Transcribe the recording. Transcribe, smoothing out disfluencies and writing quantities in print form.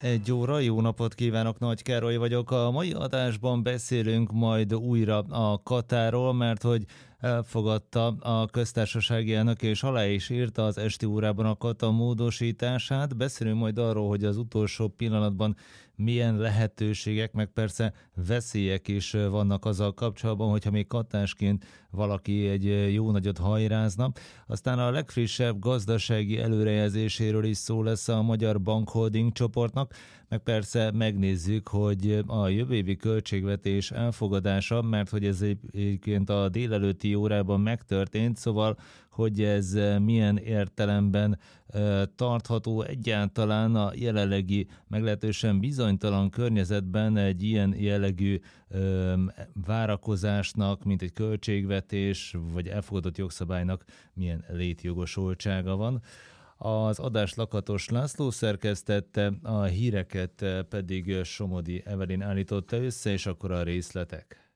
Egy óra, jó napot kívánok, Nagy Károly vagyok. A mai adásban beszélünk majd újra a Katáról, mert hogy elfogadta a köztársasági elnök és alá is írta az esti órában a Kata módosítását. Beszélünk majd arról, hogy az utolsó pillanatban milyen lehetőségek, meg persze veszélyek is vannak azzal kapcsolatban, hogyha még katásként valaki egy jó nagyot hajrázna. Aztán a legfrissebb gazdasági előrejelzéséről is szó lesz a Magyar Bankholding csoportnak, meg persze megnézzük, hogy a jövő évi költségvetés elfogadása, mert hogy ez egyébként a délelőtti órában megtörtént, szóval hogy ez milyen értelemben tartható egyáltalán a jelenlegi meglehetősen bizonytalan környezetben egy ilyen jellegű várakozásnak, mint egy költségvetés, vagy elfogadott jogszabálynak milyen létjogosultsága van. Az adás Lakatos László szerkesztette, a híreket pedig Somodi Evelyn állította össze, és akkor a részletek.